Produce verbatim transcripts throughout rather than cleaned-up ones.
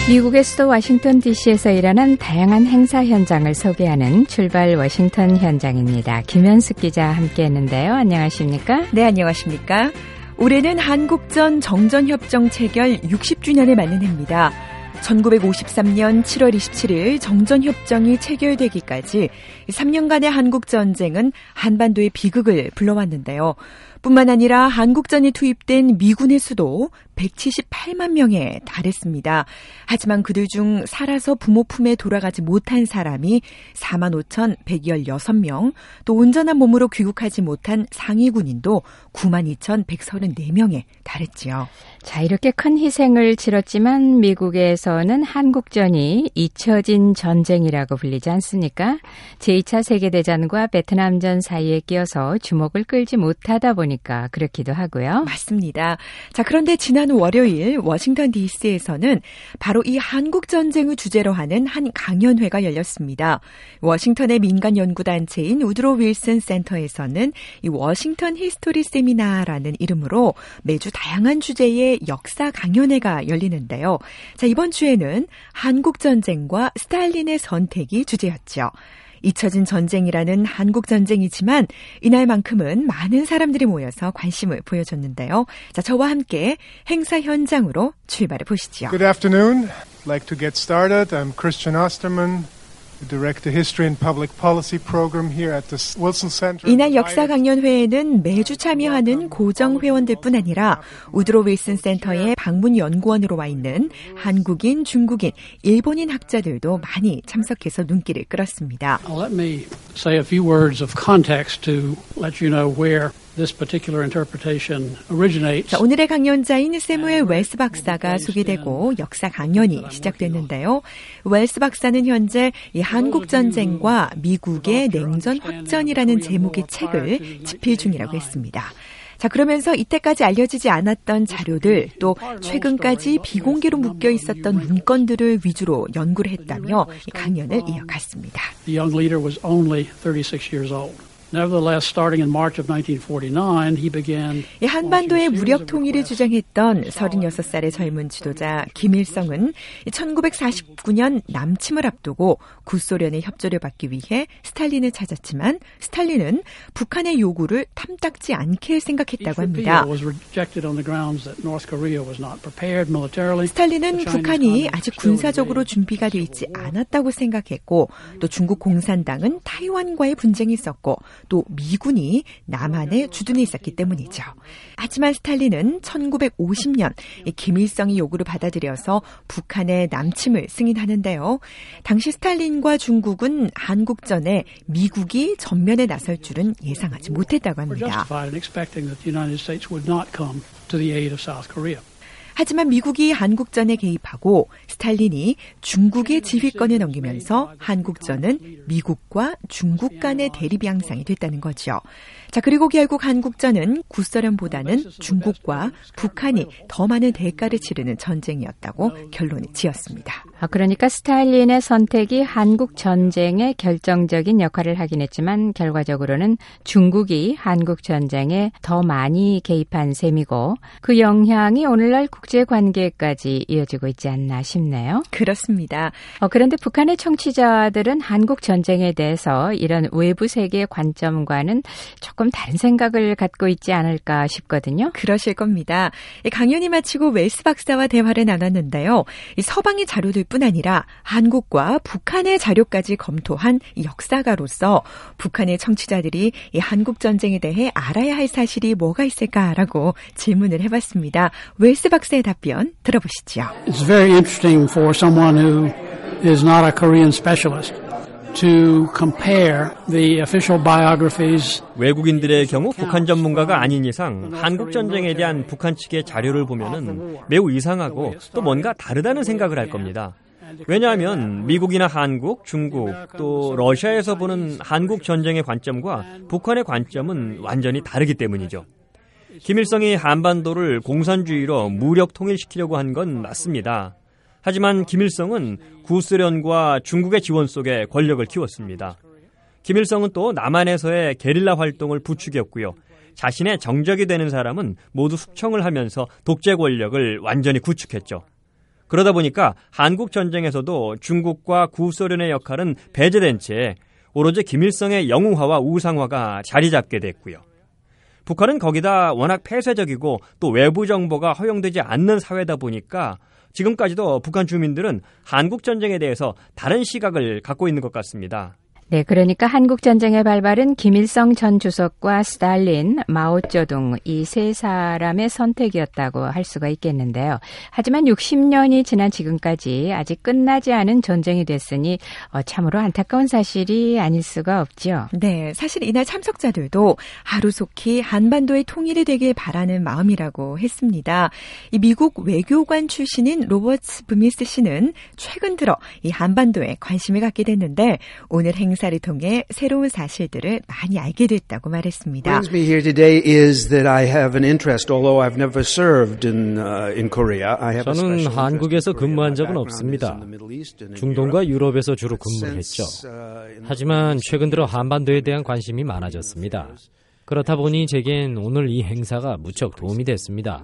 미국의 수도 워싱턴 디씨에서 일어난 다양한 행사 현장을 소개하는 출발 워싱턴 현장입니다. 김현숙 기자 함께했는데요. 안녕하십니까? 네, 안녕하십니까? 올해는 한국전 정전협정 체결 육십 주년을 맞는 해입니다. 천구백오십삼 년 칠월 이십칠일 정전협정이 체결되기까지 삼 년간의 한국전쟁은 한반도의 비극을 불러왔는데요. 뿐만 아니라 한국전이 투입된 미군의 수도 백칠십팔만 명에 달했습니다. 하지만 그들 중 살아서 부모 품에 돌아가지 못한 사람이 사만 오천백십육 명, 또 온전한 몸으로 귀국하지 못한 상위 군인도 구만 이천백삼십사 명에 달했지요. 자, 이렇게 큰 희생을 치렀지만 미국에서는 한국전이 잊혀진 전쟁이라고 불리지 않습니까? 제이 차 세계대전과 베트남전 사이에 끼어서 주목을 끌지 못하다 보니까 그렇기도 하고요. 맞습니다. 자, 그런데 지난 월요일 워싱턴 디씨에서는 바로 이 한국전쟁을 주제로 하는 한 강연회가 열렸습니다. 워싱턴의 민간 연구단체인 우드로 윌슨 센터에서는 이 워싱턴 히스토리 세미나라는 이름으로 매주 다양한 주제의 역사 강연회가 열리는데요. 자, 이번 주에는 한국전쟁과 스탈린의 선택이 주제였죠. 잊혀진 전쟁이라는 한국전쟁이지만 이날만큼은 많은 사람들이 모여서 관심을 보여줬는데요. 자, 저와 함께 행사 현장으로 출발해 보시죠. Good afternoon. I'd like to get started. I'm Christian Osterman. Direct the History and Public Policy Program here at the Wilson Center. 이날 역사 강연회에는 매주 참여하는 고정 회원들뿐 아니라 우드로 윌슨 센터의 방문 연구원으로 와 있는 한국인, 중국인, 일본인 학자들도 많이 참석해서 눈길을 끌었습니다. Let me say a few words of context to let you know where this particular interpretation originates. 자, 오늘의 강연자인 세무엘 웰스 박사가 소개되고 역사 강연이 시작됐는데요. 웰스 박사는 현재 이 한국전쟁과 미국의 냉전 확전이라는 제목의 책을 집필 중이라고 했습니다. 자, 그러면서 이때까지 알려지지 않았던 자료들, 또 최근까지 비공개로 묶여 있었던 문건들을 위주로 연구를 했다며 이 강연을 이어갔습니다. The young leader was only thirty-six years old. Nevertheless, starting in March of nineteen forty-nine, he began. 이 한반도의 무력 통일을 주장했던 서른여섯 살의 젊은 지도자 김일성은 천구백사십구 년 남침을 앞두고 구소련의 협조를 받기 위해 스탈린을 찾았지만 스탈린은 북한의 요구를 탐탁지 않게 생각했다고 합니다. 스탈린은 북한이 아직 군사적으로 준비가 되어 있지 않았다고 생각했고, 또 중국 공산당은 타이완과의 분쟁이 있었고, 또 미군이 남한에 주둔해 있었기 때문이죠. 하지만 스탈린은 천구백오십 년 김일성의 요구를 받아들여서 북한의 남침을 승인하는데요. 당시 스탈린과 중국은 한국전에 미국이 전면에 나설 줄은 예상하지 못했다고 합니다. 하지만 미국이 한국전에 개입하고 스탈린이 중국의 지휘권을 넘기면서 한국전은 미국과 중국 간의 대립 양상이 됐다는 거죠. 자, 그리고 결국 한국전은 구소련보다는 중국과 북한이 더 많은 대가를 치르는 전쟁이었다고 결론을 지었습니다. 아, 그러니까 스탈린의 선택이 한국 전쟁에 결정적인 역할을 하긴 했지만 결과적으로는 중국이 한국 전쟁에 더 많이 개입한 셈이고 그 영향이 오늘날 국제관계까지 이어지고 있지 않나 싶네요. 그렇습니다. 어, 그런데 북한의 청취자들은 한국 전쟁에 대해서 이런 외부 세계의 관점과는 조금 다른 생각을 갖고 있지 않을까 싶거든요. 그러실 겁니다. 강연이 마치고 웰스 박사와 대화를 나눴는데요. 이 서방의 자료들뿐 아니라 한국과 북한의 자료까지 검토한 역사가로서 북한의 청취자들이 이 한국 전쟁에 대해 알아야 할 사실이 뭐가 있을까라고 질문을 해봤습니다. 웰스 박사의 답변 들어보시죠. It's very interesting for someone who is not a Korean specialist. To compare the official biographies. 외국인들의 경우 북한 전문가가 아닌 이상 한국 전쟁에 대한 북한 측의 자료를 보면은 매우 이상하고 또 뭔가 다르다는 생각을 할 겁니다. 왜냐하면 미국이나 한국, 중국, 또 러시아에서 보는 한국 전쟁의 관점과 북한의 관점은 완전히 다르기 때문이죠. 김일성이 한반도를 공산주의로 무력 통일시키려고 한 건 맞습니다. 하지만 김일성은 구소련과 중국의 지원 속에 권력을 키웠습니다. 김일성은 또 남한에서의 게릴라 활동을 부추겼고요. 자신의 정적이 되는 사람은 모두 숙청을 하면서 독재 권력을 완전히 구축했죠. 그러다 보니까 한국 전쟁에서도 중국과 구소련의 역할은 배제된 채 오로지 김일성의 영웅화와 우상화가 자리 잡게 됐고요. 북한은 거기다 워낙 폐쇄적이고 또 외부 정보가 허용되지 않는 사회다 보니까 지금까지도 북한 주민들은 한국 전쟁에 대해서 다른 시각을 갖고 있는 것 같습니다. 네, 그러니까 한국전쟁의 발발은 김일성 전 주석과 스탈린, 마오쩌둥 이 세 사람의 선택이었다고 할 수가 있겠는데요. 하지만 육십 년이 지난 지금까지 아직 끝나지 않은 전쟁이 됐으니 참으로 안타까운 사실이 아닐 수가 없죠. 네, 사실 이날 참석자들도 하루속히 한반도의 통일이 되길 바라는 마음이라고 했습니다. 이 미국 외교관 출신인 로버트 브미스 씨는 최근 들어 이 한반도에 관심을 갖게 됐는데 오늘 행사 사를 통해 새로운 사실들을 많이 알게 됐다고 말했습니다. What brings me here today is that I have an interest, although I've never served in uh, in Korea. I have a special interest. 저는 한국에서 근무한 적은 없습니다. 중동과 유럽에서 주로 근무를 했죠. 하지만 최근 들어 한반도에 대한 관심이 많아졌습니다. 그렇다 보니 제겐 오늘 이 행사가 무척 도움이 됐습니다.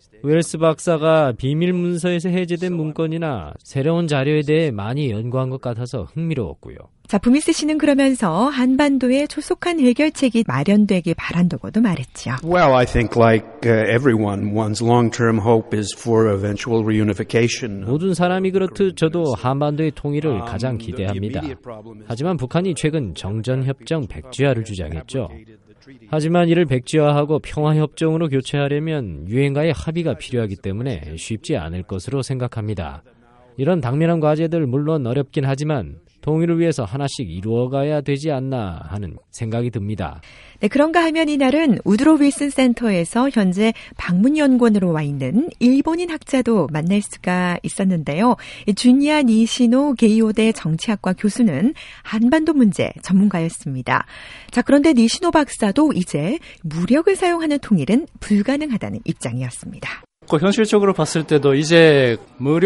웰스 박사가 비밀 문서에서 해제된 문건이나 새로운 자료에 대해 많이 연구한 것 같아서 흥미로웠고요. 자, 브미스 씨는 그러면서 한반도에 조속한 해결책이 마련되길 바란다고도 말했죠. Well, I think like uh, everyone, one's long-term hope is for eventual reunification. 모든 사람이 그렇듯 저도 한반도의 통일을 가장 기대합니다. 하지만 북한이 최근 정전협정 백지화를 주장했죠. 하지만 이를 백지화하고 평화협정으로 교체하려면 유엔과의 합의가 필요하기 때문에 쉽지 않을 것으로 생각합니다. 이런 당면한 과제들 물론 어렵긴 하지만 통일을 위해서 하나씩 이루어가야 되지 않나 하는 생각이 듭니다. 네, 그런가 하면 이날은 우드로 윌슨 센터에서 현재 방문연구원으로 와 있는 일본인 학자도 만날 수가 있었는데요. 주니아 니시노 게이오대 정치학과 교수는 한반도 문제 전문가였습니다. 자, 그런데 니시노 박사도 이제 무력을 사용하는 통일은 불가능하다는 입장이었습니다. 현실적으로 봤을 때도 이제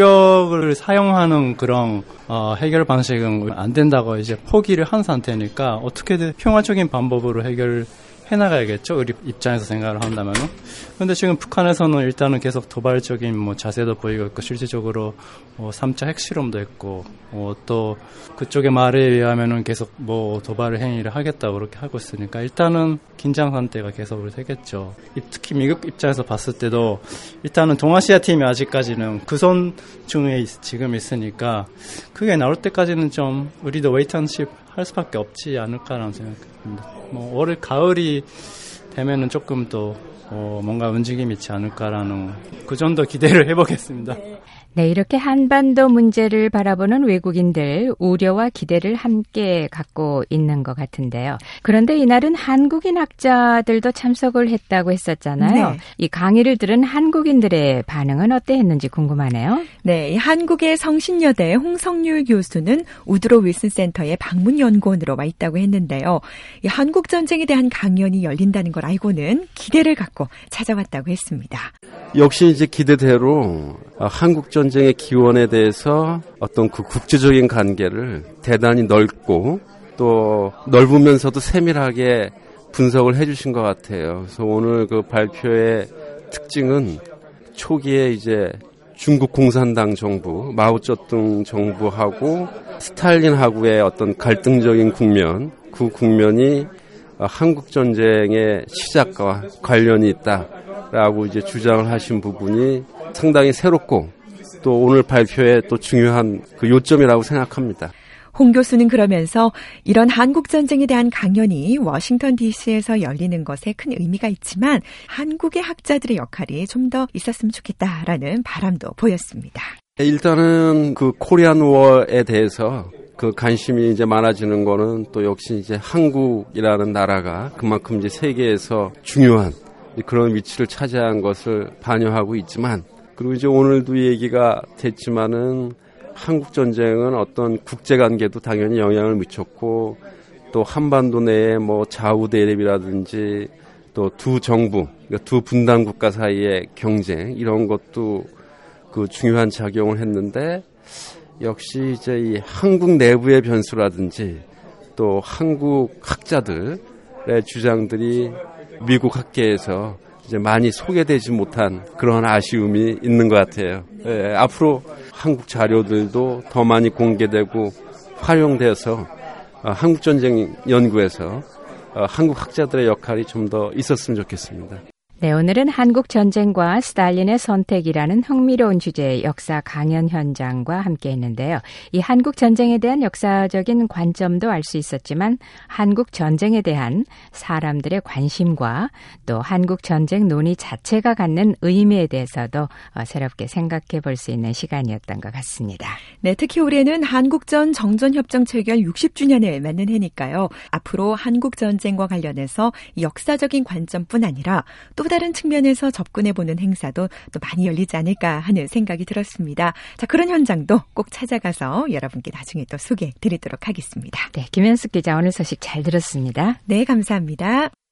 무력을 사용하는 그런 어, 해결 방식은 안 된다고 이제 포기를 한 상태니까 어떻게든 평화적인 방법으로 해결 해나가야겠죠. 우리 입장에서 생각을 한다면은. 근데 지금 북한에서는 일단은 계속 도발적인 뭐 자세도 보이고 있고 실질적으로 뭐 삼 차 핵실험도 했고 어, 또 그쪽의 말에 의하면은 계속 뭐 도발 행위를 하겠다고 그렇게 하고 있으니까 일단은 긴장 상태가 계속 되겠죠. 특히 미국 입장에서 봤을 때도 일단은 동아시아 팀이 아직까지는 그선 중에 지금 있으니까 그게 나올 때까지는 좀 우리도 웨이트앤십 할 수밖에 없지 않을까라는 생각입니다. 뭐 올해 가을이 되면은 조금 더 어, 뭔가 움직임이 있지 않을까라는 그 정도 기대를 해보겠습니다. 네, 이렇게 한반도 문제를 바라보는 외국인들 우려와 기대를 함께 갖고 있는 것 같은데요. 그런데 이날은 한국인 학자들도 참석을 했다고 했었잖아요. 네. 이 강의를 들은 한국인들의 반응은 어땠는지 궁금하네요. 네, 한국의 성신여대 홍성률 교수는 우드로 윌슨 센터의 방문 연구원으로 와 있다고 했는데요. 이 한국 전쟁에 대한 강연이 열린다는 걸 알고는 기대를 갖고 찾아왔다고 했습니다. 역시 이제 기대대로 한국 전쟁의 기원에 대해서 어떤 그 국제적인 관계를 대단히 넓고 또 넓으면서도 세밀하게 분석을 해주신 것 같아요. 그래서 오늘 그 발표의 특징은 초기에 이제 중국 공산당 정부, 마오쩌둥 정부하고 스탈린하고의 어떤 갈등적인 국면, 그 국면이 한국 전쟁의 시작과 관련이 있다라고 이제 주장을 하신 부분이 상당히 새롭고 또 오늘 발표의 또 중요한 그 요점이라고 생각합니다. 홍 교수는 그러면서 이런 한국 전쟁에 대한 강연이 워싱턴 디씨에서 열리는 것에 큰 의미가 있지만 한국의 학자들의 역할이 좀 더 있었으면 좋겠다라는 바람도 보였습니다. 일단은 그 코리안 워에 대해서 그 관심이 이제 많아지는 거는 또 역시 이제 한국이라는 나라가 그만큼 이제 세계에서 중요한 그런 위치를 차지한 것을 반영하고 있지만 그리고 이제 오늘도 얘기가 됐지만은 한국 전쟁은 어떤 국제 관계도 당연히 영향을 미쳤고 또 한반도 내에 뭐 좌우 대립이라든지 또 두 정부, 그러니까 두 분단 국가 사이의 경쟁 이런 것도 그 중요한 작용을 했는데 역시 이제 이 한국 내부의 변수라든지 또 한국 학자들의 주장들이 미국 학계에서 이제 많이 소개되지 못한 그런 아쉬움이 있는 것 같아요. 예, 앞으로 한국 자료들도 더 많이 공개되고 활용돼서 어, 한국전쟁 연구에서 어, 한국 학자들의 역할이 좀 더 있었으면 좋겠습니다. 네, 오늘은 한국 전쟁과 스탈린의 선택이라는 흥미로운 주제의 역사 강연 현장과 함께 했는데요. 이 한국 전쟁에 대한 역사적인 관점도 알 수 있었지만 한국 전쟁에 대한 사람들의 관심과 또 한국 전쟁 논의 자체가 갖는 의미에 대해서도 새롭게 생각해 볼 수 있는 시간이었던 것 같습니다. 네, 특히 올해는 한국전 정전협정 체결 육십 주년을 맞는 해니까요. 앞으로 한국 전쟁과 관련해서 역사적인 관점뿐 아니라 또 다른 측면에서 접근해보는 행사도 또 많이 열리지 않을까 하는 생각이 들었습니다. 자, 그런 현장도 꼭 찾아가서 여러분께 나중에 또 소개해드리도록 하겠습니다. 네, 김현숙 기자 오늘 소식 잘 들었습니다. 네, 감사합니다.